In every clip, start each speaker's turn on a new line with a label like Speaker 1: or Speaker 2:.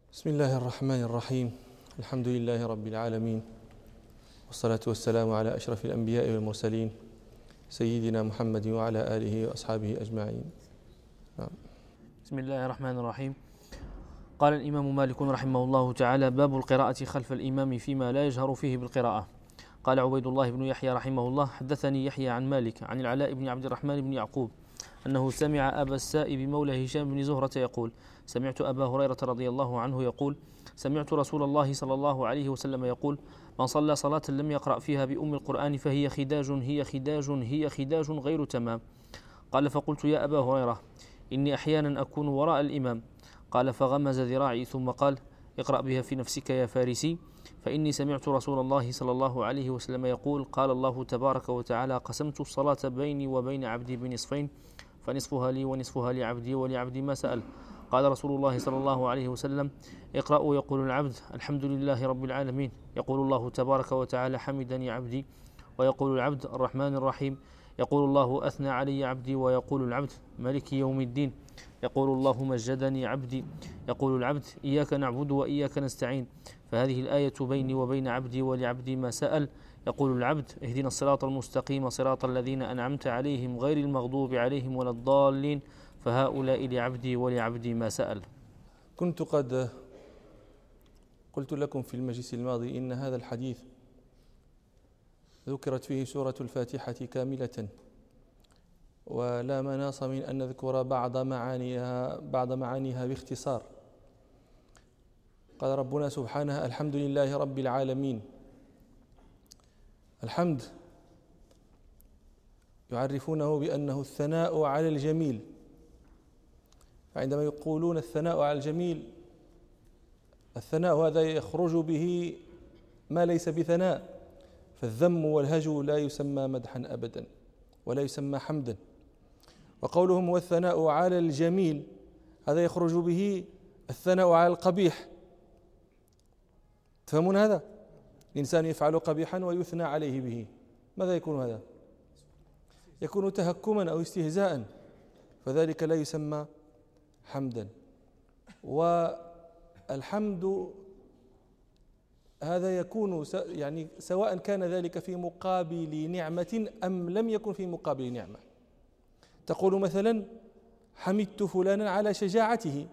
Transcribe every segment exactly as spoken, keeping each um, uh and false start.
Speaker 1: بسم الله الرحمن الرحيم. الحمد لله رب العالمين، والصلاة والسلام على أشرف الأنبياء والمرسلين سيدنا محمد وعلى آله وأصحابه أجمعين. نعم.
Speaker 2: بسم الله الرحمن الرحيم. قال الإمام مالك رحمه الله تعالى: باب القراءة خلف الإمام فيما لا يجهر فيه بالقراءة. قال عبيد الله بن يحيى رحمه الله: حدثني يحيى عن مالك عن العلاء بن عبد الرحمن بن يعقوب أنه سمع أبا السائب مولى هشام بن زهرة يقول: سمعت أبا هريرة رضي الله عنه يقول: سمعت رسول الله صلى الله عليه وسلم يقول: من صلى صلاة لم يقرأ فيها بأم القرآن فهي خداج هي خداج هي خداج غير تمام. قال: فقلت: يا أبا هريرة، إني أحيانا أكون وراء الإمام. قال: فغمز ذراعي ثم قال: اقرأ بها في نفسك يا فارسي، فإني سمعت رسول الله صلى الله عليه وسلم يقول: قال الله تبارك وتعالى: قسمت الصلاة بيني وبين عبدي بنصفين، فنصفها لي ونصفها لعبدي ولعبدي ما سأل. قال رسول الله صلى الله عليه وسلم: اقرأوا. يقول العبد: الحمد لله رب العالمين. يقول الله تبارك وتعالى: حمدني عبدي. ويقول العبد: الرحمن الرحيم. يقول الله: أثنى علي عبدي. ويقول العبد: مالك يوم الدين. يقول الله: مجدني عبدي. يقول العبد: إياك نعبد وإياك نستعين. فهذه الآية بيني وبين عبدي ولعبدي ما سأل. يقول العبد: اهدنا الصراط المستقيم صراط الذين أنعمت عليهم غير المغضوب عليهم ولا الضالين. فهؤلاء لعبدي ولعبدي ما سأل.
Speaker 1: كنت قد قلت لكم في المجلس الماضي إن هذا الحديث ذكرت فيه سورة الفاتحة كاملة، ولا مناص من أن نذكر بعض معانيها بعض معانيها باختصار. قال ربنا سبحانه: الحمد لله رب العالمين. الحمد يعرفونه بأنه الثناء على الجميل، فعندما يقولون الثناء على الجميل، الثناء هذا يخرج به ما ليس بثناء، فالذم والهجو لا يسمى مدحا أبدا ولا يسمى حمدا. وقولهم هو الثناء على الجميل، هذا يخرج به الثناء على القبيح. تفهمون هذا؟ الإنسان يفعل قبيحا ويثنى عليه به، ماذا يكون هذا؟ يكون تهكما أو استهزاء، فذلك لا يسمى حمدا. والحمد هذا يكون يعني سواء كان ذلك في مقابل نعمة أم لم يكن في مقابل نعمة. تقول مثلا: حمدت فلانا على شجاعته،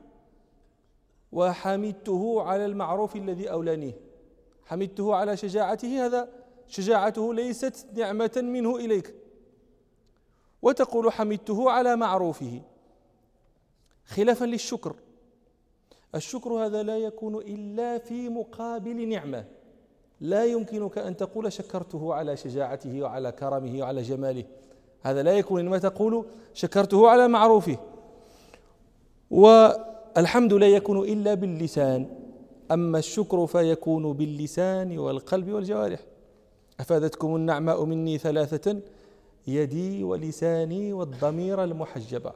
Speaker 1: وحمدته على المعروف الذي أولانيه. حمدته على شجاعته، هذا شجاعته ليست نعمة منه إليك. وتقول: حمدته على معروفه، خلافا للشكر. الشكر هذا لا يكون إلا في مقابل نعمة. لا يمكنك أن تقول: شكرته على شجاعته وعلى كرمه وعلى جماله، هذا لا يكون. إنما تقول: شكرته على معروفه. والحمد لا يكون إلا باللسان، أما الشكر فيكون باللسان والقلب والجوارح. أفادتكم النعماء مني ثلاثة: يدي ولساني والضمير المحجبة.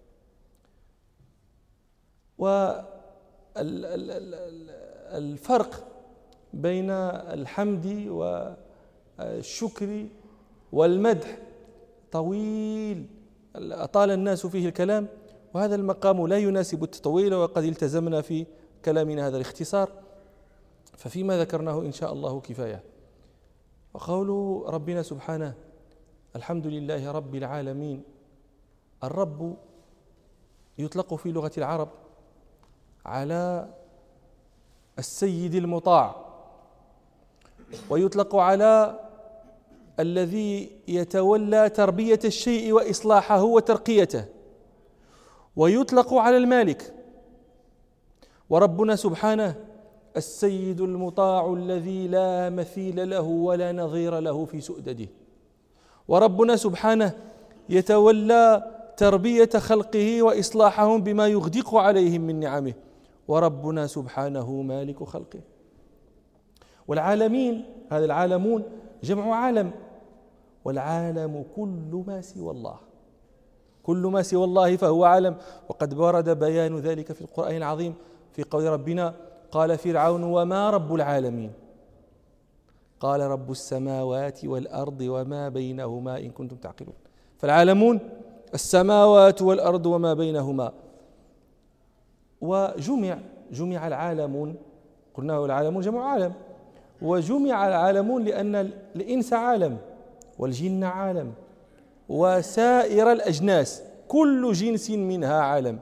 Speaker 1: والفرق بين الحمد والشكر والمدح طويل، أطال الناس فيه الكلام، وهذا المقام لا يناسب التطويل، وقد التزمنا في كلامنا هذا الاختصار، ففيما ذكرناه إن شاء الله كفاية. وقول ربنا سبحانه: الحمد لله رب العالمين. الرب يطلق في لغة العرب على السيد المطاع، ويطلق على الذي يتولى تربية الشيء وإصلاحه وترقيته، ويطلق على المالك. وربنا سبحانه السيد المطاع الذي لا مثيل له ولا نظير له في سؤدده. وربنا سبحانه يتولى تربية خلقه وإصلاحهم بما يغدق عليهم من نعمه. وربنا سبحانه مالك خلقه. والعالمين، هذا العالمون جمع عالم، والعالم كل ما سوى الله، كل ما سوى الله فهو عالم. وقد ورد بيان ذلك في القرآن العظيم في قول ربنا: قال فرعون: وما رب العالمين؟ قال: رب السماوات والأرض وما بينهما إن كنتم تعقلون. فالعالمون السماوات والأرض وما بينهما. وجمع جمع العالمون، قلنا العالمون جمع عالم، وجمع العالمون لأن الإنس عالم والجن عالم وسائر الأجناس كل جنس منها عالم،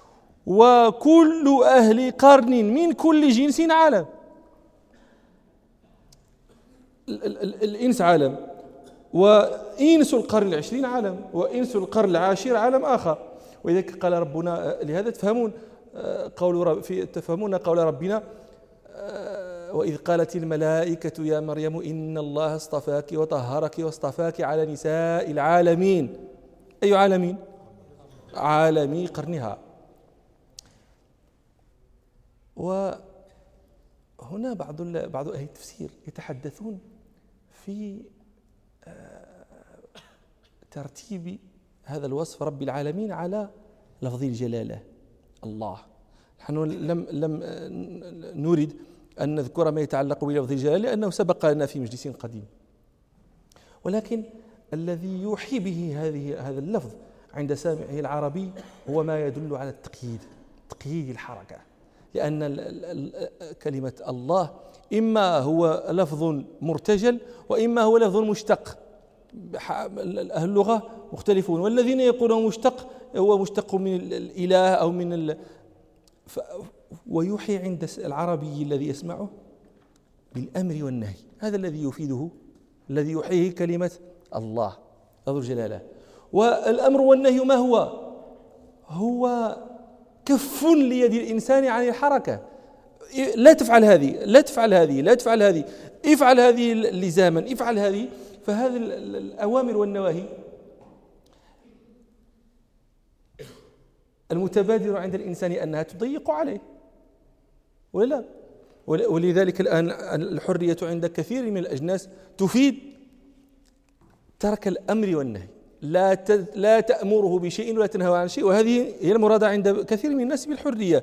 Speaker 1: وكل أهل قرن من كل جنس عالم. الإنس عالم، وإنس القرن العشرين عالم، وإنس القرن العاشر عالم آخر. ولذلك قال ربنا، لهذا تفهمون قول رب في تفهمون قول ربنا وإذ قالت الملائكة يا مريم إن الله اصطفاك وطهرك واصطفاك على نساء العالمين. أي عالمين؟ عالمي قرنها. وهنا بعض بعض أهل التفسير يتحدثون في ترتيب هذا الوصف رب العالمين على لفظ الجلالة الله. نحن لم لم نريد أن نذكر ما يتعلق بلفظ الجلالة لأنه سبق لنا في مجلس قديم، ولكن الذي يوحي به هذه هذا اللفظ عند سامعه العربي هو ما يدل على التقييد، تقييد الحركة، لأن كلمة الله إما هو لفظ مرتجل وإما هو لفظ مشتق. أهل اللغة مختلفون، والذين يقولون مشتق هو مشتق من الإله أو من ال... ف... ويوحي عند العربي الذي يسمعه بالأمر والنهي، هذا الذي يفيده الذي يوحيه كلمة الله ذو الجلالة. والأمر والنهي ما هو؟ هو كف ليد الإنسان عن الحركة، لا تفعل هذه لا تفعل هذه لا تفعل هذه، افعل هذه لزاما، افعل هذه. فهذه الأوامر والنواهي المتبادر عند الإنسان أنها تضيق عليه ولا؟ ولذلك الآن الحرية عند كثير من الأجناس تفيد ترك الأمر والنهي، لا لا تأمره بشيء ولا تنهى عن شيء، وهذه هي المرادة عند كثير من الناس بالحرية.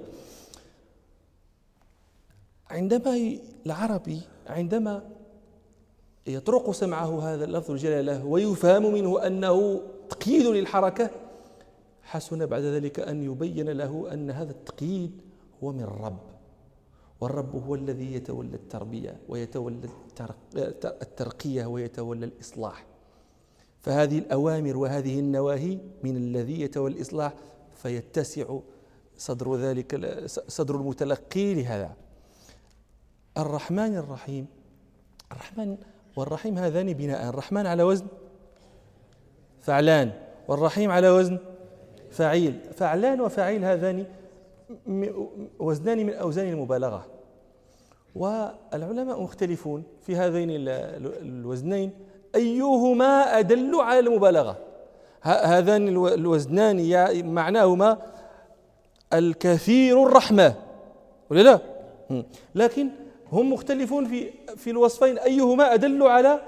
Speaker 1: عندما العربي عندما يطرق سمعه هذا اللفظ الجلالة ويفهم منه أنه تقييد للحركة، حسن بعد ذلك أن يبين له أن هذا التقييد هو من الرب، والرب هو الذي يتولى التربية ويتولى الترقية ويتولى الإصلاح. فهذه الأوامر وهذه النواهي من الذي يتولى الإصلاح، فيتسع صدر ذلك صدر المتلقي لهذا. الرحمن الرحيم، الرحمن والرحيم هذان بناء، الرحمن على وزن فعلان والرحيم على وزن فعيل. فعلان وفعيل هذان وزنان من أوزان المبالغة، والعلماء مختلفون في هذين الوزنين أيهما أدل على المبالغة. هذان الوزنان معناهما الكثير الرحمة ولا لا؟ لكن هم مختلفون في في الوصفين أيهما أدل على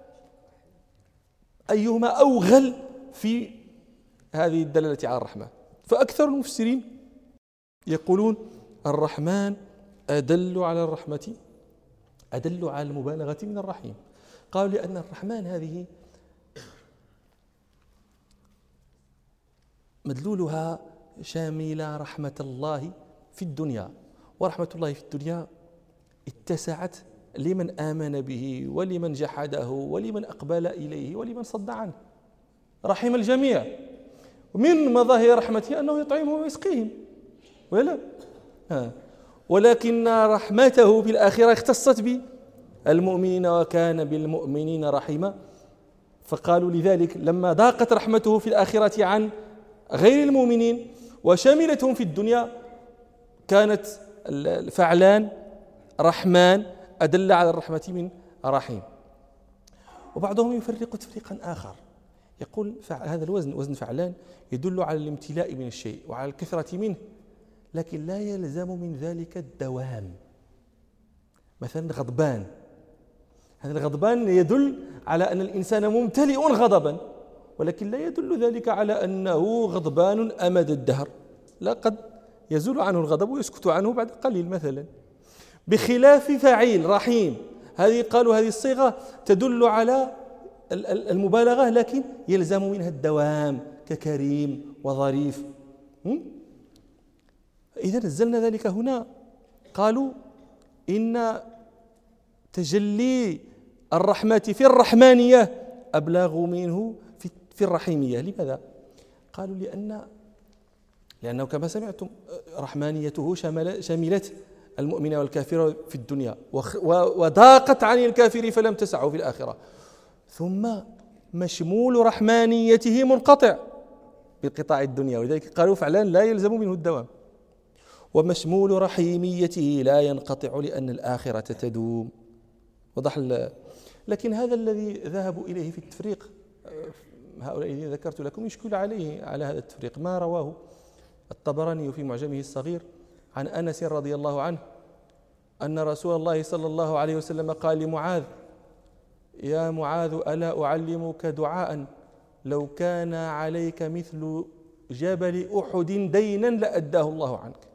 Speaker 1: أيهما أوغل في هذه الدلالة على الرحمة. فأكثر المفسرين يقولون الرحمن أدل على الرحمة، أدل على المبالغة من الرحيم. قالوا لأن الرحمن هذه مدلولها شامل رحمة الله في الدنيا، ورحمة الله في الدنيا اتسعت لمن آمن به ولمن جحده ولمن أقبل إليه ولمن صد عنه، رحم الجميع. ومن مظاهر رحمته أنه يطعمهم ويسقيهم ولا لا؟ ولكن رحمته في الآخرة اختصت بالمؤمنين وكان بالمؤمنين رحيما. فقالوا لذلك لما ضاقت رحمته في الآخرة عن غير المؤمنين وشملتهم في الدنيا كانت فعلان رحمن أدل على الرحمة من رحيم. وبعضهم يفرق تفريقا آخر، يقول هذا الوزن وزن فعلان يدل على الامتلاء من الشيء وعلى الكثرة منه، لكن لا يلزم من ذلك الدوام. مثلا غضبان، هذا الغضبان يدل على أن الإنسان ممتلئ غضبا، ولكن لا يدل ذلك على أنه غضبان أمد الدهر، لا، قد يزول عنه الغضب ويسكت عنه بعد قليل مثلا. بخلاف فعيل رحيم، هذه قالوا هذه الصيغة تدل على المبالغة لكن يلزم منها الدوام ككريم وظريف. إذا نزلنا ذلك هنا قالوا إن تجلي الرحمة في الرحمانية أبلغ منه في الرحيمية. لماذا؟ قالوا لأن لأنه كما سمعتم رحمانيته شملت المؤمن والكافر في الدنيا وضاقت عن الكافر فلم تسعه في الآخرة، ثم مشمول رحمانيته منقطع بقطاع الدنيا، ولذلك قالوا فعلا لا يلزم منه الدوام، ومشمول رحيميته لا ينقطع لأن الآخرة تدوم. وضح. لكن هذا الذي ذهبوا إليه في التفريق هؤلاء الذين ذكرت لكم يشكل عليه على هذا التفريق ما رواه الطبراني في معجمه الصغير عن أنس رضي الله عنه أن رسول الله صلى الله عليه وسلم قال لمعاذ: يا معاذ ألا أعلمك دعاء لو كان عليك مثل جبل أحد دينا لأداه الله عنك.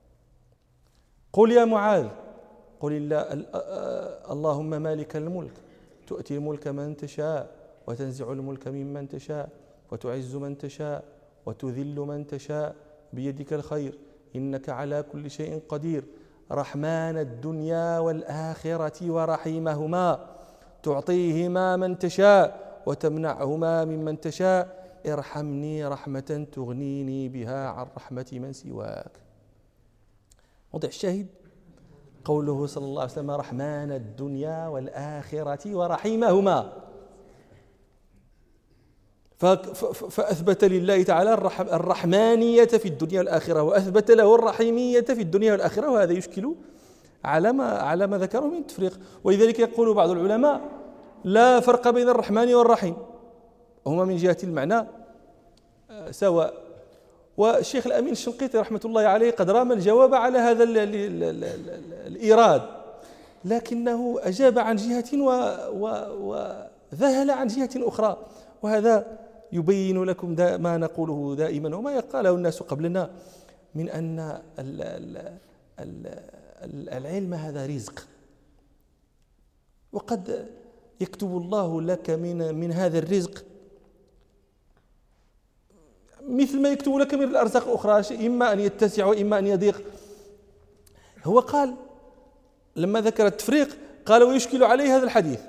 Speaker 1: قل يا معاذ قل الله اللهم مالك الملك تؤتي الملك من تشاء وتنزع الملك ممن تشاء وتعز من تشاء وتذل من تشاء بيدك الخير إنك على كل شيء قدير رحمن الدنيا والآخرة ورحيمهما تعطيهما من تشاء وتمنعهما ممن تشاء ارحمني رحمة تغنيني بها عن رحمة من سواك. موضع الشاهد قوله صلى الله عليه وسلم رحمن الدنيا والآخرة ورحيمهما، فأثبت لله تعالى الرحمانية في الدنيا والآخرة وأثبت له الرحيمية في الدنيا والآخرة، وهذا يشكل على ما على ما ذكره من التفريق. ولذلك يقول بعض العلماء لا فرق بين الرحمن والرحيم، هما من جهة المعنى سواء. والشيخ الأمين الشنقيطي رحمة الله عليه قد رام الجواب على هذا ال ال ال ال ال الإيراد، لكنه أجاب عن جهة وذهل عن جهة أخرى، وهذا يبين لكم ما نقوله دائما وما يقاله الناس قبلنا من أن ال ال ال العلم هذا رزق، وقد يكتب الله لك من من هذا الرزق مثل ما يكتب لك من الأرزاق الأخرى، إما أن يتسع وإما أن يضيق. هو قال لما ذكر التفريق قال ويشكل عليه هذا الحديث،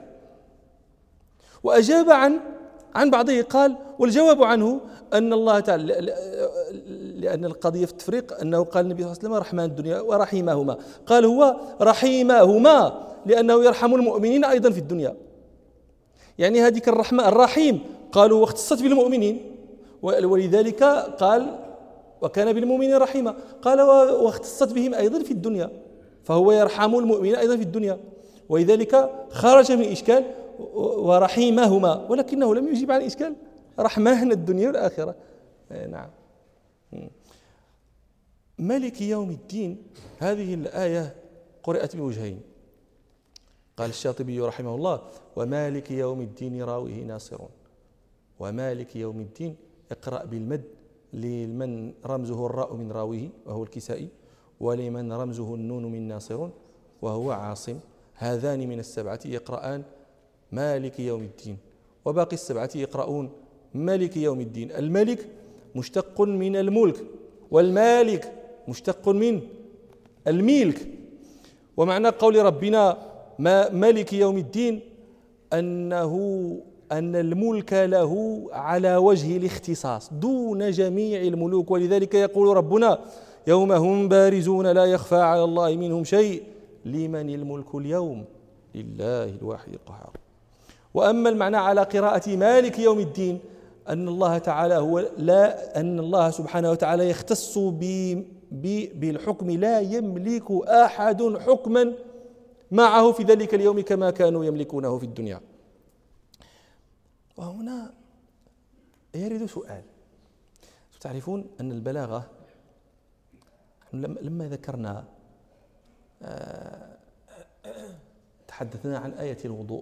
Speaker 1: وأجاب عن عن بعضه قال والجواب عنه أن الله تعالى لأن القضية في التفريق أنه قال النبي صلى الله عليه وسلم رحمن الدنيا ورحيمهما، قال هو رحيمهما لأنه يرحم المؤمنين أيضا في الدنيا، يعني هذيك الرحمة الرحيم قالوا واختصت بالمؤمنين، ولذلك قال وكان بالمؤمنين رحيما، قال واختصت بهم أيضا في الدنيا، فهو يرحم المؤمنين أيضا في الدنيا، ولذلك خرج من إشكال ورحيمهما، ولكنه لم يجيب عن إشكال رحمن الدنيا والآخرة. نعم. مالك يوم الدين هذه الآية قرأت بوجهين. قال الشاطبي رحمه الله ومالك يوم الدين راويه ناصرون، ومالك يوم الدين اقرأ بالمد لمن رمزه الراء من راويه وهو الكسائي، ولمن رمزه النون من ناصرون وهو عاصم، هذان من السبعة يقرآن مالك يوم الدين، وباقي السبعة يقرؤون مالك يوم الدين. الملك مشتق من الملك، والمالك مشتق من الملك. ومعنى قول ربنا ما مالك يوم الدين أنه أن الملك له على وجه الاختصاص دون جميع الملوك، ولذلك يقول ربنا يوم هم بارزون لا يخفى على الله منهم شيء لمن الملك اليوم لله الواحد القهار. وأما المعنى على قراءة مالك يوم الدين أن الله تعالى هو لا أن الله سبحانه وتعالى يختص بالحكم، لا يملك أحد حكما معه في ذلك اليوم كما كانوا يملكونه في الدنيا. وهنا يرد سؤال. تعرفون أن البلاغة لما ذكرنا تحدثنا عن آية الوضوء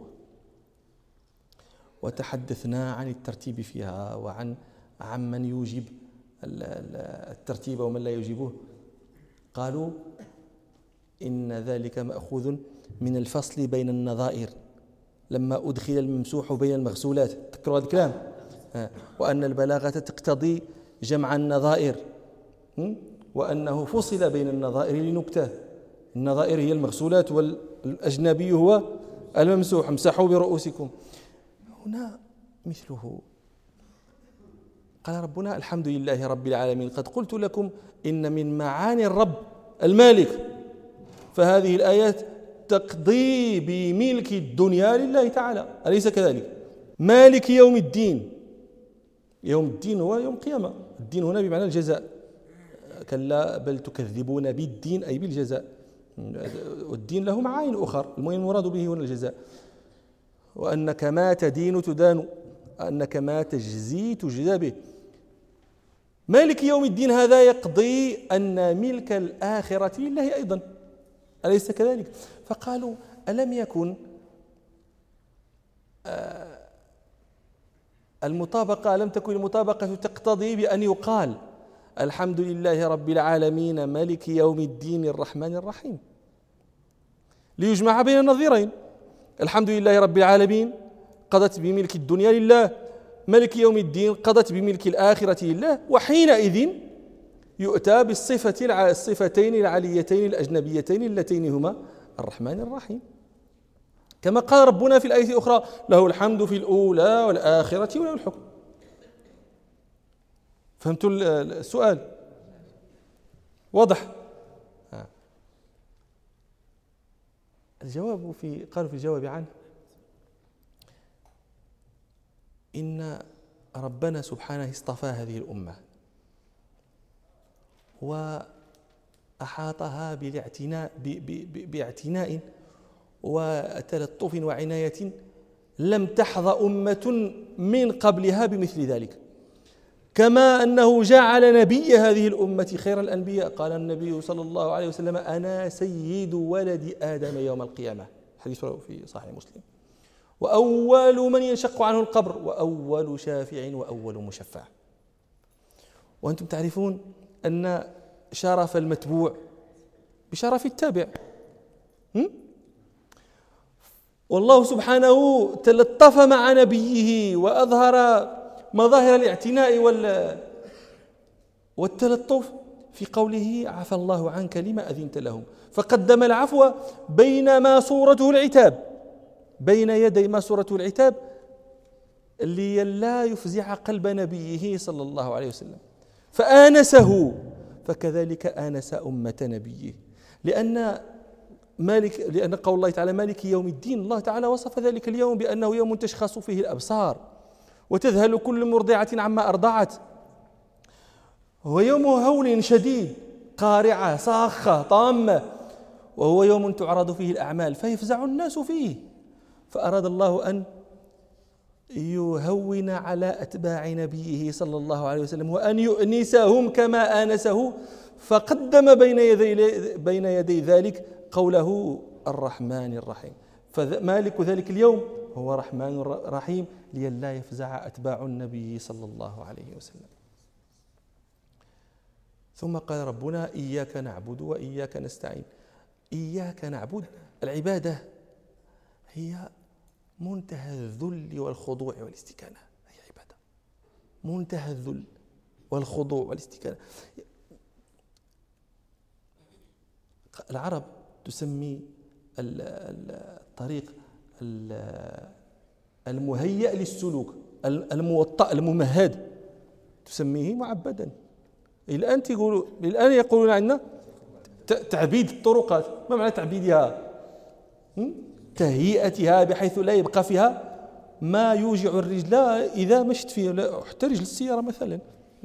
Speaker 1: وتحدثنا عن الترتيب فيها وعن عمن يوجب الترتيب ومن لا يوجبه، قالوا إن ذلك مأخوذ من الفصل بين النظائر لما أدخل الممسوح بين المغسولات، تذكروا هذا الكلام، وأن البلاغة تقتضي جمع النظائر، وأنه فصل بين النظائر لنكتة، النظائر هي المغسولات والأجنبي هو الممسوح، امسحوا برؤوسكم. هنا مثله قال ربنا الحمد لله رب العالمين قد قلت لكم إن من معاني الرب المالك، فهذه الآيات تقضي بملك الدنيا لله تعالى، أليس كذلك؟ مالك يوم الدين، يوم الدين هو يوم القيامة، الدين هنا بمعنى الجزاء، كلا بل تكذبون بالدين أي بالجزاء، والدين له معاني أخرى، المهم المراد به هنا الجزاء، وأنك ما تدين تدان، أنك ما تجزي تجزى به. مالك يوم الدين هذا يقضي أن ملك الآخرة لله أيضا، أليس كذلك؟ فقالوا ألم يكن المطابقة ألم تكن المطابقة تقتضي بأن يقال الحمد لله رب العالمين مالك يوم الدين الرحمن الرحيم، ليجمع بين النظيرين، الحمد لله رب العالمين قضت بملك الدنيا لله، ملك يوم الدين قضت بملك الآخرة لله، وحينئذ يؤتى بالصفة الصفتين العليتين الأجنبيتين اللتين هما الرحمن الرحيم، كما قال ربنا في الآية الأخرى له الحمد في الأولى والآخرة وله الحكم. فهمتوا السؤال؟ واضح؟ الجواب في قالوا في الجواب عنه إن ربنا سبحانه اصطفى هذه الأمة وأحاطها بالاعتناء باعتناء وتلطف وعناية لم تحظى أمة من قبلها بمثل ذلك، كما أنه جعل نبي هذه الأمة خير الأنبياء، قال النبي صلى الله عليه وسلم أنا سيد ولد آدم يوم القيامة، حديث في صحيح مسلم، وأول من ينشق عنه القبر، وأول شافع وأول مشفع. وأنتم تعرفون أن شرف المتبوع بشرف التابع، والله سبحانه تلطف مع نبيه وأظهر مظاهر الاعتناء والتلطف في قوله عفى الله عنك لما أذنت لهم، فقدم العفو بينما صورته العتاب، بين يدي ما صورته العتاب لئلا يفزع قلب نبيه صلى الله عليه وسلم، فآنسه، فكذلك آنس أمة نبيه، لأن مالك لأن قول الله تعالى مالك يوم الدين، الله تعالى وصف ذلك اليوم بأنه يوم تشخص فيه الأبصار وتذهل كل مرضعة عما أرضعت، هو يوم هول شديد، قارعة صاخة طامة، وهو يوم تعرض فيه الأعمال فيفزع الناس فيه، فأراد الله أن يهون على أتباع نبيه صلى الله عليه وسلم وأن يؤنسهم كما آنسه، فقدم بين يدي بين يدي ذلك قوله الرحمن الرحيم، فمالك ذلك اليوم هو رحمن رحيم لئلا يفزع أتباع النبي صلى الله عليه وسلم. ثم قال ربنا إياك نعبد وإياك نستعين. إياك نعبد، العبادة هي منتهى الذل والخضوع والاستكانة، هي عبادة منتهى الذل والخضوع والاستكانة. العرب تسمي الطريق المهيأ للسلوك الموطأ الممهد تسميه معبدا. الآن تقولوا الآن يقولون عندنا تعبيد الطرقات. ما معنى تعبيدها؟ تهيئتها بحيث لا يبقى فيها ما يوجع الرجل إذا مشت فيها، حتى رجل السيارة مثلا.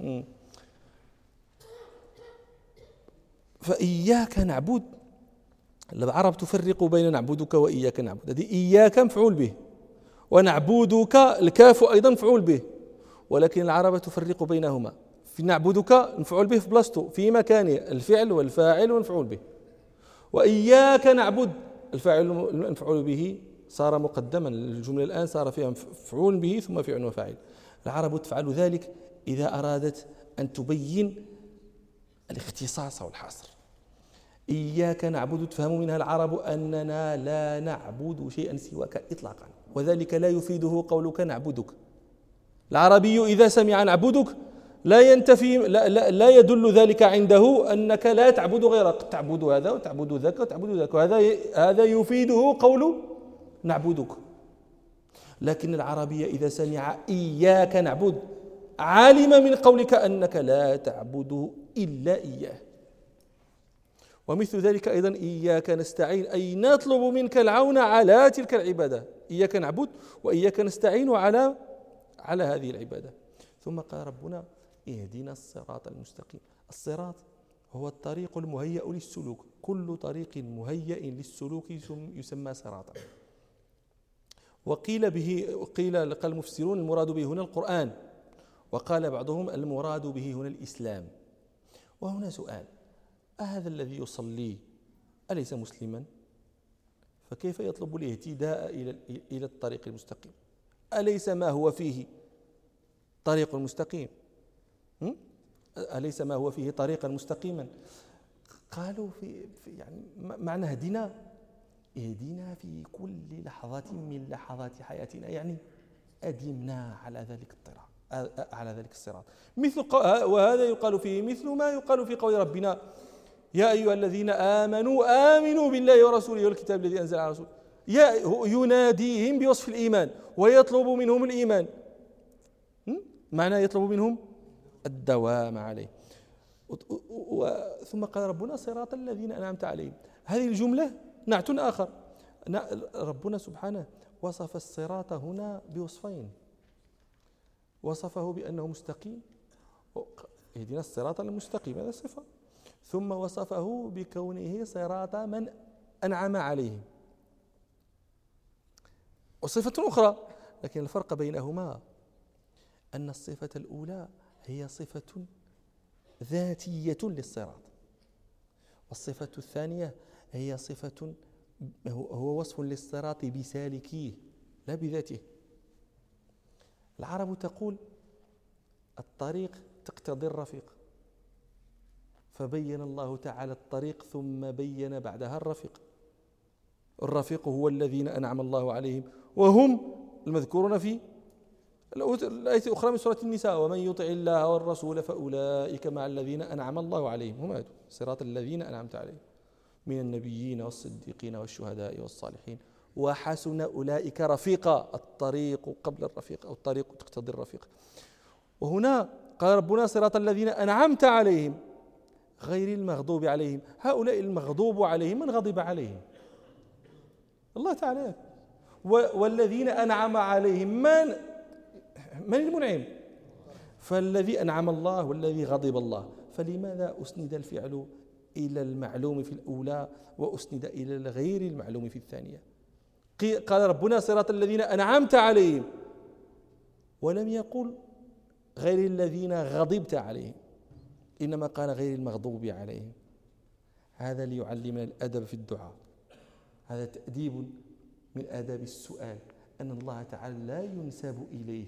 Speaker 1: فإياك نعبد، العرب تفرق بين نعبدك وإياك نعبد. هذه إياك مفعول به، ونعبدك الكاف أيضا مفعول به، ولكن العرب تفرق بينهما. في نعبدك مفعول به في بلاصتو في مكانه، الفعل والفاعل والمفعول به. وإياك نعبد الفاعل المفعول به صار مقدما، الجملة الآن صار فيها مفعول به ثم فعل وفاعل. العرب تفعل ذلك إذا أرادت أن تبين الاختصاص والحصر. إياك نعبد تفهم منها العرب أننا لا نعبد شيئا سواك إطلاقا، وذلك لا يفيده قولك نعبدك. العربي إذا سمع نعبدك لا ينتفي لا, لا, لا يدل ذلك عنده أنك لا تعبد غيره، قد تعبد هذا وتعبد ذاك وتعبد ذاك، وهذا هذا يفيده قول نعبدك. لكن العربية إذا سمع إياك نعبد علم من قولك أنك لا تعبده إلا إياه. ومثل ذلك أيضا إياك نستعين، أي نطلب منك العون على تلك العبادة، إياك نعبد وإياك نستعين على على هذه العبادة. ثم قال ربنا اهدنا الصراط المستقيم. الصراط هو الطريق المهيأ للسلوك، كل طريق مهيأ للسلوك يسمى صراطا. وقيل به قيل قال المفسرون المراد به هنا القرآن، وقال بعضهم المراد به هنا الإسلام. وهنا سؤال: أهذا الذي يصلي أليس مسلما؟ فكيف يطلب الاهتداء إلى إلى الطريق المستقيم؟ أليس ما هو فيه طريق مستقيم؟ أليس ما هو فيه طريقا مستقيما؟ قالوا في, في يعني معنى اهدنا اهدنا في كل لحظة من لحظات حياتنا، يعني أدمنا على ذلك الطريق على ذلك الصراط. مثل وهذا يقال فيه مثل ما يقال في قول ربنا يا أيها الذين آمنوا آمنوا بالله ورسوله والكتاب الذي أنزل على رسوله، يناديهم بوصف الإيمان ويطلب منهم الإيمان، معنى يطلب منهم الدوام عليه. ثم قال ربنا صراط الذين أنعمت عليهم. هذه الجملة نعت آخر، ربنا سبحانه وصف الصراط هنا بوصفين، وصفه بأنه مستقيم، اهدنا الصراط المستقيم، هذا صفة، ثم وصفه بكونه صراط من أنعم عليهم، وصفة أخرى. لكن الفرق بينهما أن الصفة الأولى هي صفة ذاتية للصراط، والصفة الثانية هي صفة هو وصف للصراط بسالكيه لا بذاته. العرب تقول الطريق تقتضي الرفيق، فبين الله تعالى الطريق ثم بين بعدها الرفيق. الرفيق هو الذين أنعم الله عليهم، وهم المذكورون في الآية الأخرى من سورة النساء: ومن يطع الله والرسول فأولئك مع الذين أنعم الله عليهم. هم هذول صراط الذين أنعمت عليهم من النبيين والصديقين والشهداء والصالحين وحسن أولئك رفيقا. الطريق قبل الرفيق، أو الطريق تقتضي الرفيق. وهنا قال ربنا صراط الذين أنعمت عليهم غير المغضوب عليهم. هؤلاء المغضوب عليهم من غضب عليهم؟ الله تعالى. والذين أنعم عليهم من من المنعم؟ فالذي أنعم الله والذي غضب الله. فلماذا أسند الفعل إلى المعلوم في الأولى وأسند إلى الغير المعلوم في الثانية؟ قال ربنا صراط الذين أنعمت عليهم، ولم يقل غير الذين غضبت عليهم، إنما قال غير المغضوب عليهم. هذا ليعلمنا الأدب في الدعاء، هذا تأديب من آداب السؤال، أن الله تعالى لا ينسب إليه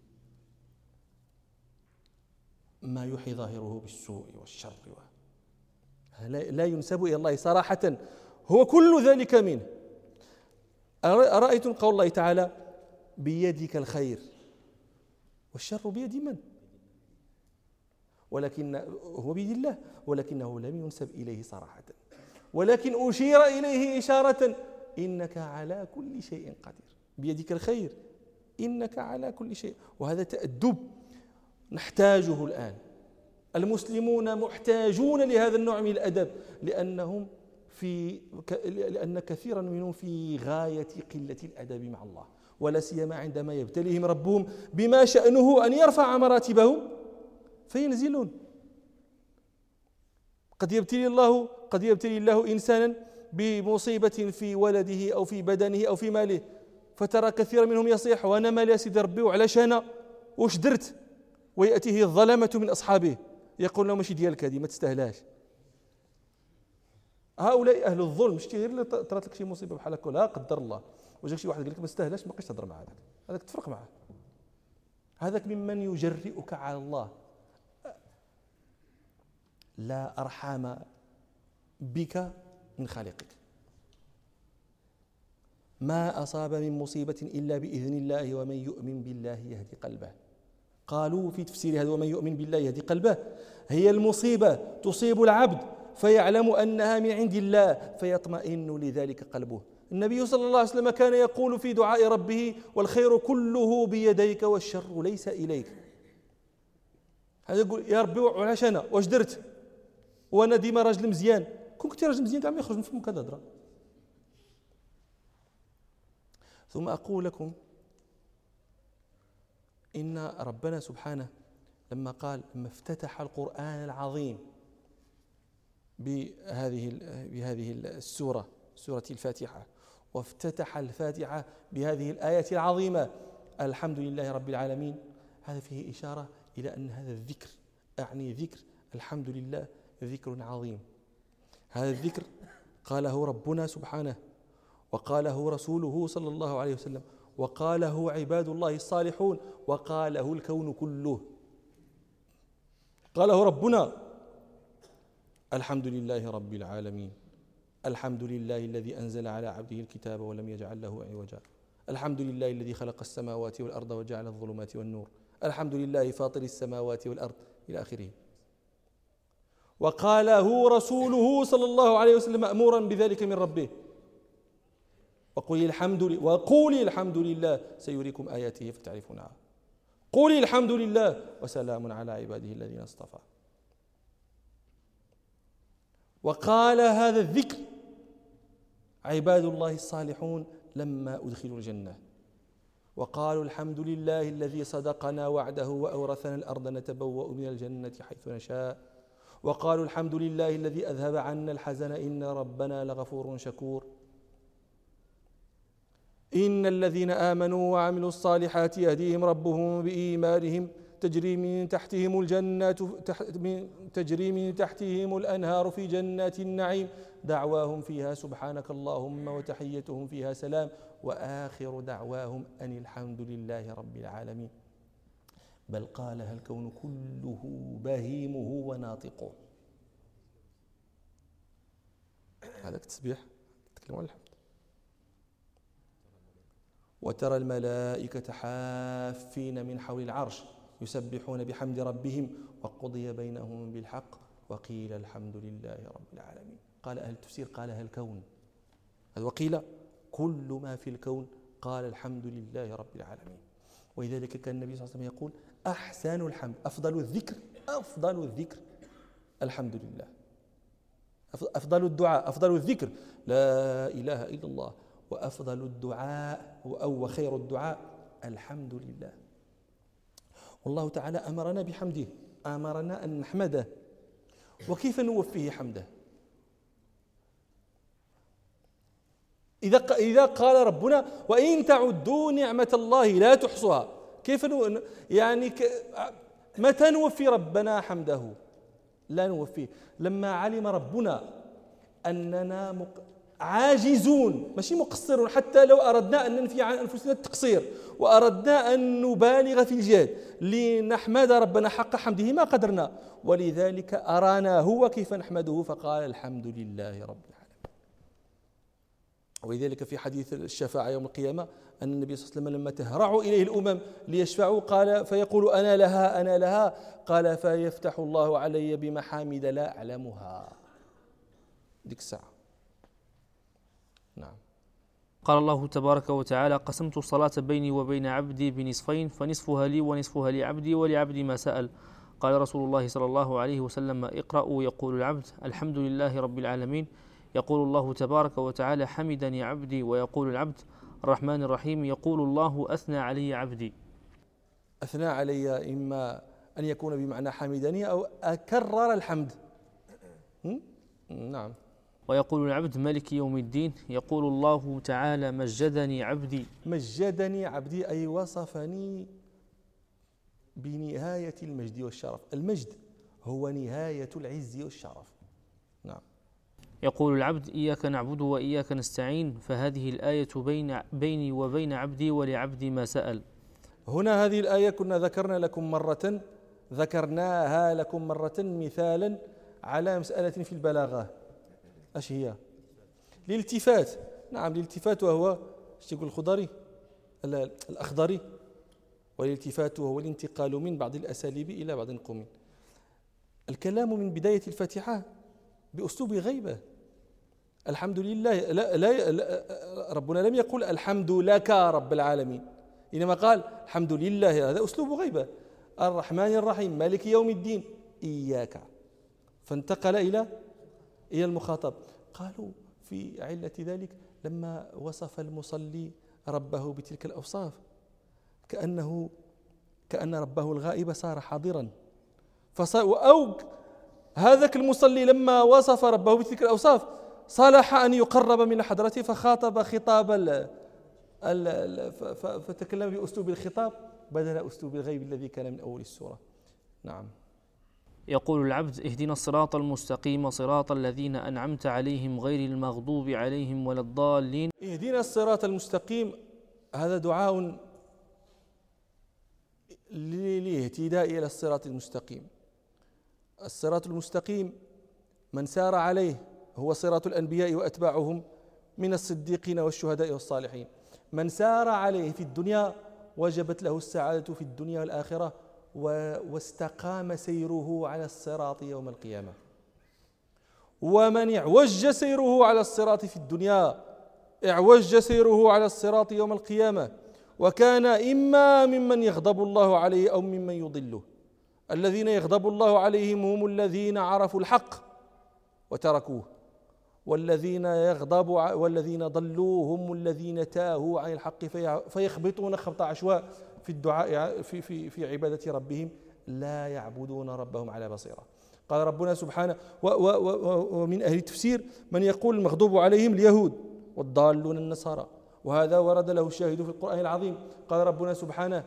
Speaker 1: ما يحي ظاهره بالسوء والشر، لا ينسب إلى الله صراحة، هو كل ذلك منه. أرأيتم قول الله تعالى بيدك الخير والشر بيد من؟ ولكن هو بيد الله، ولكنه لم ينسب إليه صراحة، ولكن أشير إليه إشارة: إنك على كل شيء قدير، بيدك الخير، إنك على كل شيء. وهذا تأدب نحتاجه الآن. المسلمون محتاجون لهذا النوع من الأدب، لأنهم في لأن كثيرا منهم في غاية قلة الأدب مع الله، ولا سيما عندما يبتليهم ربهم بما شأنه أن يرفع مراتبهم فينزلون. قد يبتلي الله قد يبتلي الله إنسانا بمصيبة في ولده أو في بدنه أو في ماله، فترى كثيرا منهم يصيح: وأنا مالي يا سيدي ربي وعلاش أنا واش درت؟ ويأتيه الظلمة من أصحابه يقول لهم: ماشي ديالك هذه، ما تستاهلاش. هؤلاء أهل الظلم. شتي غير اللي طرات لك شي مصيبة بحال هكا، لا قدر الله، وجاك شي واحد قال لك ما تستاهلاش، ما بقيتش تهضر مع هذاك، هذاك تفرق معاه، هذاك ممن يجرئك على الله. لا أرحم بك من خالقك. ما أصاب من مصيبة إلا بإذن الله، ومن يؤمن بالله يهدي قلبه. قالوا في تفسير هذا ومن يؤمن بالله يهدي قلبه، هي المصيبة تصيب العبد فيعلم أنها من عند الله فيطمئن لذلك قلبه. النبي صلى الله عليه وسلم كان يقول في دعاء ربه: والخير كله بيديك والشر ليس إليك. هذا يقول يا ربي وعلاش أنا واش درت وأنا ديما راجل مزيان؟ كون كنت راجل مزيان تعمل يخرج من فمك هذا الهضرة. ثم أقول لكم إن ربنا سبحانه لما قال لما افتتح القرآن العظيم بهذه بهذه السورة سورة الفاتحة، وافتتح الفاتحة بهذه الآية العظيمة الحمد لله رب العالمين، هذا فيه إشارة إلى أن هذا الذكر، أعني ذكر الحمد لله، ذكر عظيم. هذا الذكر قاله ربنا سبحانه، وقاله رسوله صلى الله عليه وسلم، وقاله عباد الله الصالحون، وقاله الكون كله. قاله ربنا: الحمد لله رب العالمين، الحمد لله الذي أنزل على عبده الكتاب ولم يجعل له عوجا، الحمد لله الذي خلق السماوات والأرض وجعل الظلمات والنور، الحمد لله فاطر السماوات والأرض إلى آخره. وقاله رسوله صلى الله عليه وسلم مأمورا بذلك من ربه: وقولي الحمد لله وقولي الحمد لله سيريكم آياته فتعرفونها، قولي الحمد لله وسلام على عباده الذين اصطفى. وقال هذا الذكر عباد الله الصالحون لما أدخلوا الجنة، وقالوا الحمد لله الذي صدقنا وعده وأورثنا الأرض نتبوأ من الجنة حيث نشاء، وقالوا الحمد لله الذي أذهب عنا الحزن إن ربنا لغفور شكور. إن الذين آمنوا وعملوا الصالحات يهديهم ربهم بإيمانهم تجري من تحتهم الجنات تجري من تحتهم الأنهار في جنات النعيم دعواهم فيها سبحانك اللهم وتحيتهم فيها سلام وآخر دعواهم أن الحمد لله رب العالمين. بل قالها الكون كله بهيمه وناطقه. هذا التسبيح تكلم عن الحمد. وترى الملائكة حافين من حول العرش يسبحون بحمد ربهم وقضي بينهم بالحق وقيل الحمد لله رب العالمين. قال أهل التفسير قالها الكون، وقيل كل ما في الكون قال الحمد لله رب العالمين. ولذلك كان النبي صلى الله عليه وسلم يقول أحسن الحمد، أفضل الذكر أفضل الذكر الحمد لله، أفضل الدعاء أفضل الذكر لا إله إلا الله، وأفضل الدعاء أو خير الدعاء الحمد لله. والله تعالى أمرنا بحمده، أمرنا أن نحمده. وكيف نوفيه حمده؟ إذا إذا قال ربنا وإن تعدوا نعمة الله لا تحصوها، كيف نو يعني ك متى نوفي ربنا حمده؟ لا نوفيه لما علم ربنا أننا مق... عاجزون ماشي مقصرون، حتى لو أردنا أن ننفي عن أنفسنا التقصير وأردنا أن نبالغ في الجهد لنحمد ربنا حق حمده ما قدرنا، ولذلك أرانا هو كيف نحمده فقال الحمد لله رب العالمين. ولذلك في حديث الشفاعة يوم القيامة أن النبي صلى الله عليه وسلم لما تهرع إليه الأمم ليشفعوا قال فيقول أنا لها أنا لها قال فيفتح الله علي بمحامد لا أعلمها. ديك الساعة. نعم.
Speaker 2: قال الله تبارك وتعالى قسمت الصلاة بيني وبين عبدي بنصفين فنصفها لي ونصفها لعبدي ولعبدي ما سأل. قال رسول الله صلى الله عليه وسلم اقرأوا يقول العبد الحمد لله رب العالمين، يقول الله تبارك وتعالى حمدني عبدي، ويقول العبد الرحمن الرحيم، يقول الله أثنى علي عبدي.
Speaker 1: أثنى علي إما أن يكون بمعنى حمدني أو أكرر الحمد. نعم.
Speaker 2: ويقول العبد ملك يوم الدين، يقول الله تعالى مجدني عبدي.
Speaker 1: مجدني عبدي أي وصفني بنهاية المجد والشرف. المجد هو نهاية العز والشرف. نعم.
Speaker 2: يقول العبد إياك نعبد وإياك نستعين، فهذه الآية بين بيني وبين عبدي ولعبدي ما سأل.
Speaker 1: هنا هذه الآية كنا ذكرنا لكم مرة ذكرناها لكم مرة مثالا على مسألة في البلاغة. اش هي؟ الالتفات. نعم الالتفات، وهو ايش يقول الخضري الأخضري والالتفات هو الانتقال من بعض الأساليب إلى بعض القوم. الكلام من بداية الفاتحة بأسلوب غيبة. الحمد لله، لا لا لا ربنا لم يقل الحمد لك رب العالمين، إنما قال الحمد لله، هذا أسلوب غيبة. الرحمن الرحيم مالك يوم الدين إياك، فانتقل إلى إلى المخاطب. قالوا في علة ذلك لما وصف المصلي ربه بتلك الأوصاف كأنه كأن ربه الغائب صار حاضرا، فصار أو هذاك المصلي لما وصف ربه بتلك الأوصاف صالح أن يقرب من حضرته فخاطب خطاب ال ال فتكلم بأسلوب الخطاب بدل أسلوب الغيب الذي كان من أول السورة. نعم.
Speaker 2: يقول العبد: اهدنا الصراط المستقيم صراط الذين أنعمت عليهم غير المغضوب عليهم ولا الضالين.
Speaker 1: اهدنا الصراط المستقيم، هذا دعاء للاهتداء إلى الصراط المستقيم. الصراط المستقيم من سار عليه هو صراط الأنبياء وأتباعهم من الصديقين والشهداء والصالحين. من سار عليه في الدنيا وجبت له السعادة في الدنيا والآخرة واستقام سيره على الصراط يوم القيامة. ومن اعوج سيره على الصراط في الدنيا اعوج سيره على الصراط يوم القيامة، وكان إما ممن يغضب الله عليه أو ممن يضله. الذين يغضب الله عليهم هم الذين عرفوا الحق وتركوه، والذين يغضب والذين ضلوا هم الذين تاهوا عن الحق فيخبطون خبط عشواء في الدعاء في في في عبادة ربهم لا يعبدون ربهم على بصيرة. قال ربنا سبحانه: ومن أهل التفسير من يقول المغضوب عليهم اليهود والضالون النصارى، وهذا ورد له الشاهد في القرآن العظيم. قال ربنا سبحانه: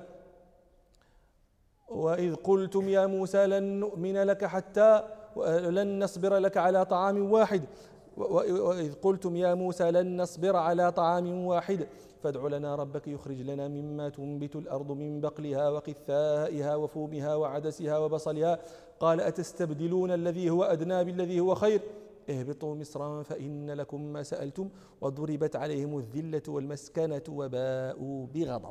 Speaker 1: وإذ قلتم يا موسى لن نؤمن لك حتى لن نصبر لك على طعام واحد وإذ قلتم يا موسى لن نصبر على طعام واحد فادع لنا ربك يخرج لنا مما تنبت الأرض من بقلها وقثائها وفومها وعدسها وبصلها قال أتستبدلون الذي هو أدنى بالذي هو خير اهبطوا مصرا فإن لكم ما سألتم وضربت عليهم الذلة والمسكنة وباءوا بغضب.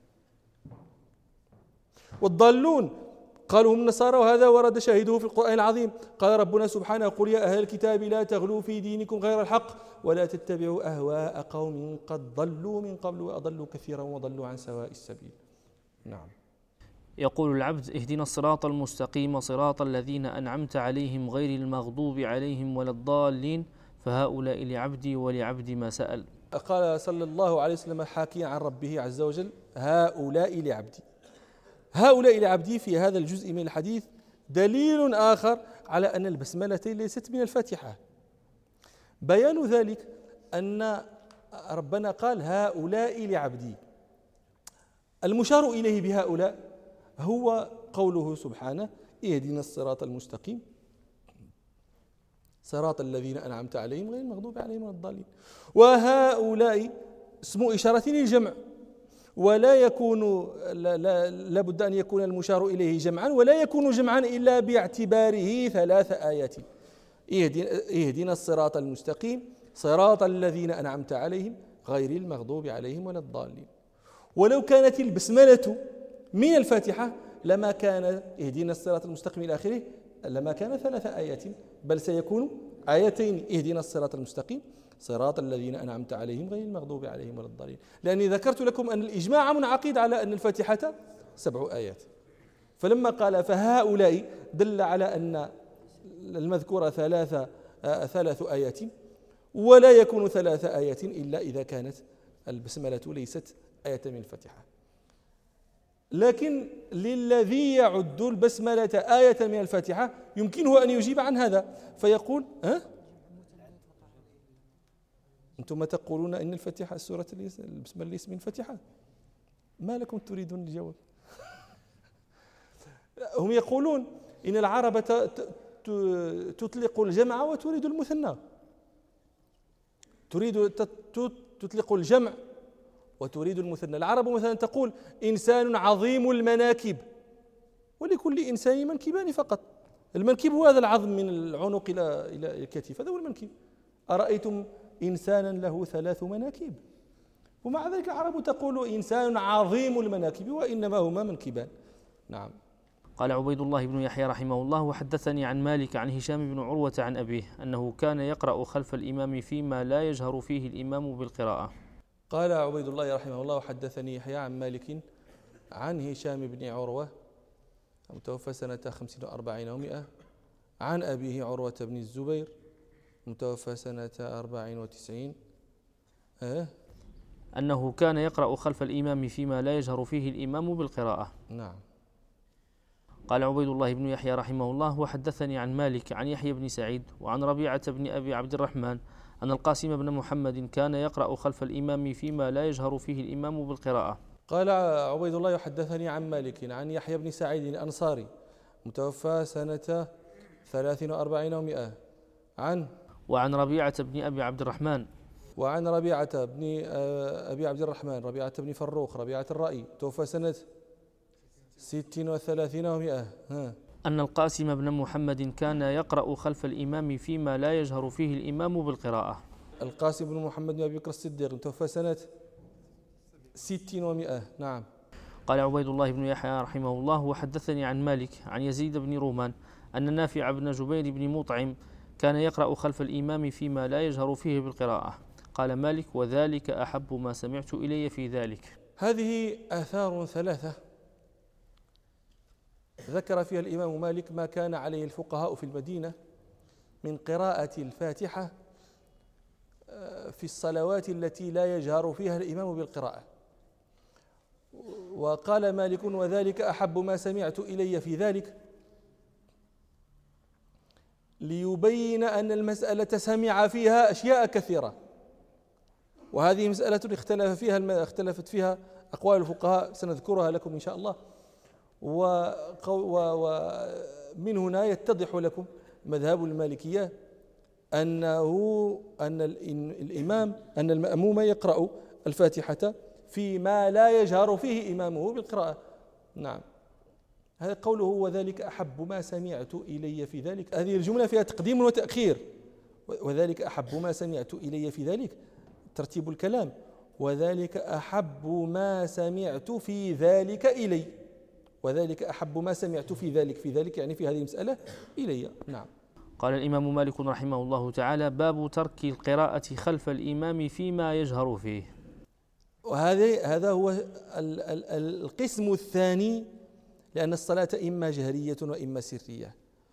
Speaker 1: والضالون قالوا هم النصارى، وهذا ورد شاهده في القرآن العظيم. قال ربنا سبحانه: قل يا أهل الكتاب لا تغلوا في دينكم غير الحق ولا تتبعوا أهواء قوم قد ضلوا من قبل وأضلوا كثيرا وضلوا عن سواء السبيل. نعم.
Speaker 2: يقول العبد: اهدنا الصراط المستقيم صراط الذين أنعمت عليهم غير المغضوب عليهم ولا الضالين فهؤلاء لعبدي ولعبدي ما سأل.
Speaker 1: قال صلى الله عليه وسلم حاكيا عن ربه عز وجل: هؤلاء لعبدي. هؤلاء لعبدي في هذا الجزء من الحديث دليل آخر على أن البسملة ليست من الفاتحة. بيان ذلك أن ربنا قال: هؤلاء لعبدي. المشار إليه بهؤلاء هو قوله سبحانه: اهدنا الصراط المستقيم صراط الذين أنعمت عليهم غير المغضوب عليهم ولا الضالين. وهؤلاء اسم إشارة للجمع، ولا يكون لا, لا, لا بد أن يكون المشار إليه جمعا، ولا يكون جمعا إلا باعتباره ثلاث آيات: اهدنا الصراط المستقيم صراط الذين أنعمت عليهم غير المغضوب عليهم ولا الضالين. ولو كانت البسملة من الفاتحة لما كان اهدنا الصراط المستقيم إلى آخره، لما كان ثلاث آيات، بل سيكون آيتين: اهدنا الصراط المستقيم صراط الذين أنعمت عليهم غير المغضوب عليهم ولا الضالين. لأني ذكرت لكم أن الإجماع منعقد على أن الفاتحة سبع آيات، فلما قال فهؤلاء دل على أن المذكورة ثلاث ثلاث آيات، ولا يكون ثلاث آيات إلا إذا كانت البسملة ليست آية من الفاتحة. لكن للذي يعد البسملة آية من الفاتحة يمكنه أن يجيب عن هذا فيقول: ها؟ أنتم تقولون إن الفاتحة السورة البسملة ليس من الفاتحة، ما لكم تريدون الجواب؟ هم يقولون إن العرب تطلق الجمع وتريد المثنى، تريد تطلق الجمع وتريد المثنى. العرب مثلا تقول إنسان عظيم المناكب، ولكل إنسان منكبان فقط. المنكب هو هذا العظم من العنق إلى إلى الكتف، هذا هو المنكب. أرأيتم إنسانا له ثلاث مناكب؟ ومع ذلك العرب تقول إنسان عظيم المناكب وإنما هما منكبان. نعم.
Speaker 2: قال عبيد الله بن يحيى رحمه الله وحدثني عن مالك عن هشام بن عروة عن أبيه أنه كان يقرأ خلف الإمام فيما لا يجهر فيه الإمام بالقراءة.
Speaker 1: قال عبيد الله رحمه الله وحدثني يحيى عن مالك عن هشام بن عروة متوفى سنة خمسين وأربعين ومئة عن أبيه عروة بن الزبير متوفى سنة أربعين وتسعين أه؟
Speaker 2: أنه كان يقرأ خلف الإمام فيما لا يجهر فيه الإمام بالقراءة.
Speaker 1: نعم.
Speaker 2: قال عبيد الله بن يحيى رحمه الله وحدثني عن مالك عن يحيى بن سعيد وعن ربيعة بن أبي عبد الرحمن أن القاسم بن محمد كان يقرأ خلف الإمام فيما لا يجهر فيه الإمام بالقراءة.
Speaker 1: قال عبيد الله يحدثني عن مالك عن يحيى بن سعيد الأنصاري متوفى سنة ثلاث وأربعين ومئة عن
Speaker 2: وعن ربيعة بن أبي عبد الرحمن
Speaker 1: وعن ربيعة بن أبي عبد الرحمن ربيعة بن فروخ ربيعة الرأي توفى سنة ست وثلاثين ومئة ها.
Speaker 2: أن القاسم بن محمد كان يقرأ خلف الإمام فيما لا يجهر فيه الإمام بالقراءة.
Speaker 1: القاسم بن محمد بن أبي بكر الصديق توفى سنة ست ومئة. نعم.
Speaker 2: قال عبيد الله بن يحيى رحمه الله وحدثني عن مالك عن يزيد بن رومان أن نافع بن جبير بن مطعم كان يقرأ خلف الإمام فيما لا يجهر فيه بالقراءة. قال مالك وذلك أحب ما سمعت إلي في ذلك.
Speaker 1: هذه آثار ثلاثة ذكر فيها الإمام مالك ما كان عليه الفقهاء في المدينة من قراءة الفاتحة في الصلوات التي لا يجهر فيها الإمام بالقراءة. وقال مالك وذلك أحب ما سمعت إلي في ذلك ليبين أن المسألة سمع فيها أشياء كثيرة، وهذه مسألة اختلف فيها اختلفت فيها أقوال الفقهاء سنذكرها لكم إن شاء الله. ومن هنا يتضح لكم مذهب المالكية أنه أن الإمام أن المأموم يقرأ الفاتحة فيما لا يجهر فيه إمامه بالقراءة. نعم. هذا قوله وذلك أحب ما سمعت إلي في ذلك، هذه الجملة فيها تقديم وتأخير. وذلك أحب ما سمعت إلي في ذلك ترتيب الكلام، وذلك أحب ما سمعت في ذلك إلي، وذلك أحب ما سمعت في ذلك في ذلك يعني في هذه المسألة إلي. نعم.
Speaker 2: قال الإمام مالك رحمه الله تعالى باب ترك القراءة خلف الإمام فيما يجهر فيه.
Speaker 1: وهذا هذا هو القسم الثاني، لأن الصلاة إما جهرية وإما سرية،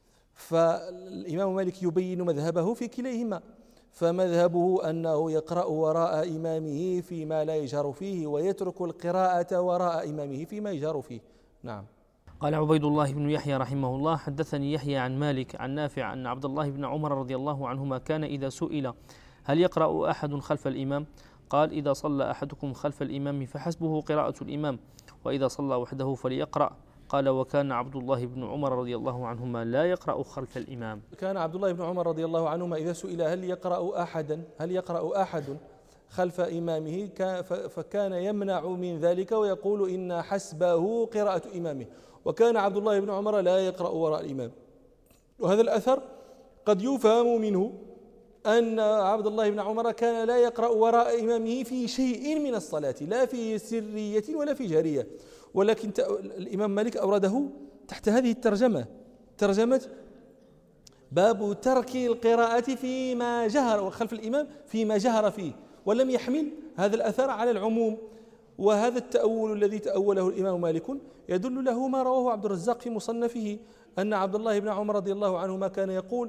Speaker 1: فالإمام مالك يبين مذهبه في كليهما. فمذهبه أنه يقرأ وراء إمامه فيما لا يجهر فيه، ويترك القراءة وراء إمامه فيما يجهر فيه. نعم.
Speaker 2: قال عبيد الله بن يحيى رحمه الله حدثني يحيى عن مالك عن نافع أن عبد الله بن عمر رضي الله عنهما كان إذا سئل هل يقرأ أحد خلف الإمام قال إذا صلى أحدكم خلف الإمام فحسبه قراءة الإمام، وإذا صلى وحده فليقرأ. قال وكان عبد الله بن عمر رضي الله عنهما لا يقرأ خلف الإمام.
Speaker 1: كان عبد الله بن عمر رضي الله عنهما إذا سئل هل يقرأ أحدا هل يقرأ أحد خلف إمامه فكان يمنع من ذلك ويقول إن حسبه قراءة إمامه، وكان عبد الله بن عمر لا يقرأ وراء الإمام. وهذا الأثر قد يفهم منه أن عبد الله بن عمر كان لا يقرأ وراء إمامه في شيء من الصلاة، لا في سرية ولا في جهرية، ولكن الإمام مالك أورده تحت هذه الترجمة، ترجمة باب ترك القراءة فيما جهر خلف الإمام فيما جهر فيه، ولم يحمل هذا الأثر على العموم. وهذا التأول الذي تأوله الإمام مالك يدل له ما رواه عبد الرزاق في مصنفه أن عبد الله بن عمر رضي الله عنهما كان يقول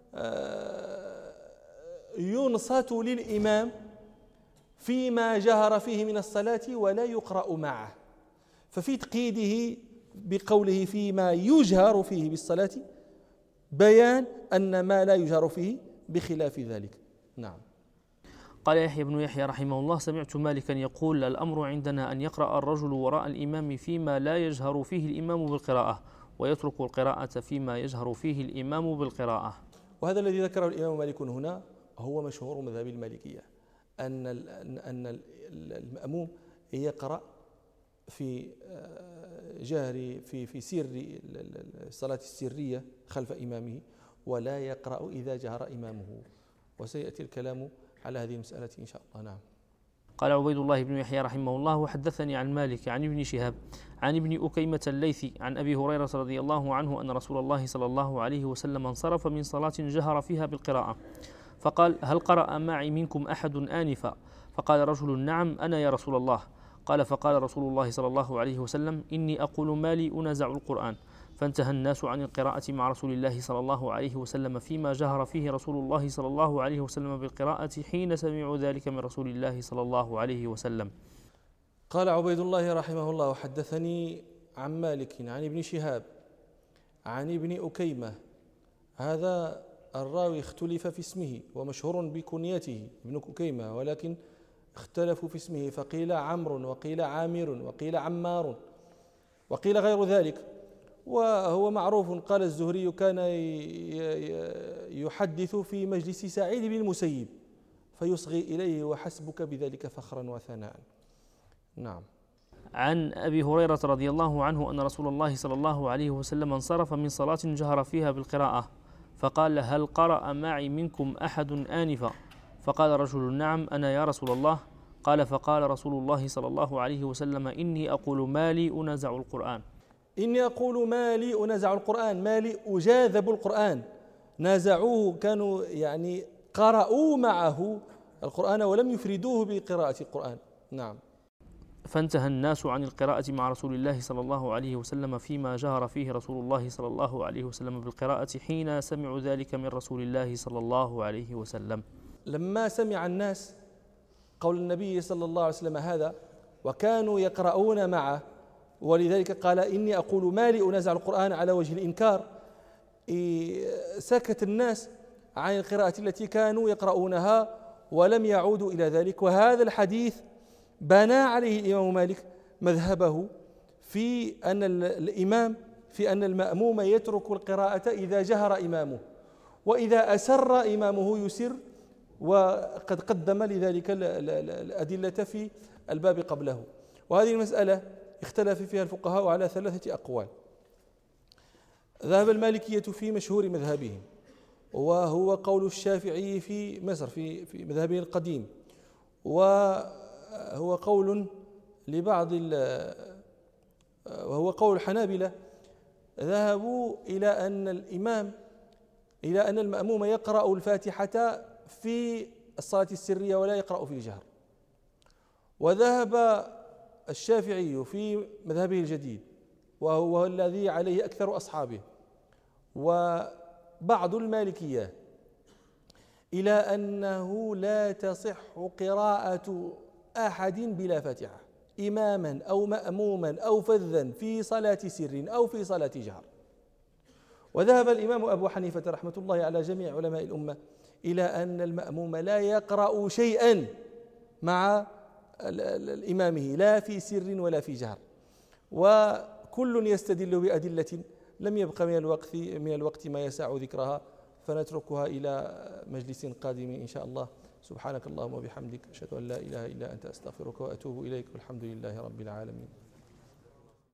Speaker 1: ينصت للإمام فيما جهر فيه من الصلاة ولا يقرأ معه، ففي تقييده بقوله فيما يجهر فيه بالصلاة بيان أن ما لا يجهر فيه بخلاف ذلك. نعم.
Speaker 2: قال يحيى بن يحيى رحمه الله سمعت مالكا يقول الأمر عندنا أن يقرأ الرجل وراء الإمام فيما لا يجهر فيه الإمام بالقراءة، ويترك القراءة فيما يجهر فيه الإمام بالقراءة.
Speaker 1: وهذا الذي ذكره الإمام مالك هنا هو مشهور مذهب المالكية، أن أن المأموم يقرأ في جهر في في سر الصلاة السرية خلف إمامه، ولا يقرأ إذا جهر إمامه، وسيأتي الكلام على هذه المسألة إن شاء الله. نعم.
Speaker 2: قال عبيد الله بن يحيى رحمه الله وحدثني عن مالك عن ابن شهاب عن ابن أكيمة الليثي عن أبي هريرة رضي الله عنه أن رسول الله صلى الله عليه وسلم انصرف من صلاة جهر فيها بالقراءة فقال هل قرأ معي منكم أحد آنفا؟ فقال رجل نعم أنا يا رسول الله. قال فقال رسول الله صلى الله عليه وسلم إني أقول ما لي أنازع القرآن. فانتهى الناس عن القراءة مع رسول الله صلى الله عليه وسلم فيما جهر فيه رسول الله صلى الله عليه وسلم بالقراءة حين سمعوا ذلك من رسول الله صلى الله عليه وسلم.
Speaker 1: قال عبيد الله رحمه الله وحدثني عن مالك عن ابن شهاب عن ابن أكيمة. هذا الراوي اختلف في اسمه ومشهور بكنيته ابن أكيمة، ولكن اختلفوا في اسمه، فقيل عمرو وقيل عامر وقيل عمار وقيل غير ذلك. وهو معروف، قال الزهري كان يحدث في مجلس سعيد بن المسيب فيصغي إليه وحسبك بذلك فخرا وثناء. نعم.
Speaker 2: عن أبي هريرة رضي الله عنه أن رسول الله صلى الله عليه وسلم انصرف من صلاة جهر فيها بالقراءة فقال هل قرأ معي منكم أحد آنفا؟ فقال رجل نعم أنا يا رسول الله. قال فقال رسول الله صلى الله عليه وسلم إني أقول ما لي أنازع القرآن.
Speaker 1: إني أقول ما لي أنازع القرآن، ما لي أجاذب القرآن. نازعوه، كانوا يعني قرأوا معه القرآن ولم يفردوه بقراءة القرآن. نعم.
Speaker 2: فانتهى الناس عن القراءة مع رسول الله صلى الله عليه وسلم فيما جهر فيه رسول الله صلى الله عليه وسلم بالقراءة حين سمعوا ذلك من رسول الله صلى الله عليه وسلم.
Speaker 1: لما سمع الناس قول النبي صلى الله عليه وسلم هذا وكانوا يقرؤون معه، ولذلك قال إني أقول ما لي أنازع القرآن على وجه الإنكار، سكت الناس عن القراءة التي كانوا يقرؤونها ولم يعودوا إلى ذلك. وهذا الحديث بنى عليه الإمام مالك مذهبه في أن الإمام في أن المأموم يترك القراءة إذا جهر إمامه، وإذا أسر إمامه يسر، وقد قدم لذلك الأدلة في الباب قبله. وهذه المسألة اختلف فيها الفقهاء على ثلاثة أقوال. ذهب المالكية في مشهور مذهبهم، وهو قول الشافعي في مصر في في مذهبه القديم، وهو قول لبعض وهو قول الحنابلة. ذهبوا إلى أن الإمام إلى أن المأموم يقرأ الفاتحة في الصلاة السرية ولا يقرأ في الجهر. وذهب الشافعي في مذهبه الجديد وهو الذي عليه أكثر أصحابه وبعض المالكية إلى أنه لا تصح قراءة أحد بلا فاتحة، إماما أو مأموما أو فذا، في صلاة سر أو في صلاة جهر. وذهب الإمام أبو حنيفة رحمة الله على جميع علماء الأمة إلى أن المأموم لا يقرأ شيئا مع الإمامه لا في سر ولا في جهر، وكل يستدل بأدلة لم يبق من الوقت من الوقت ما يسع ذكرها، فنتركها إلى مجلس قادم إن شاء الله. سبحانك اللهم وبحمدك، أشهد أن لا إله إلا أنت، أستغفرك وأتوب إليك، والحمد لله رب العالمين.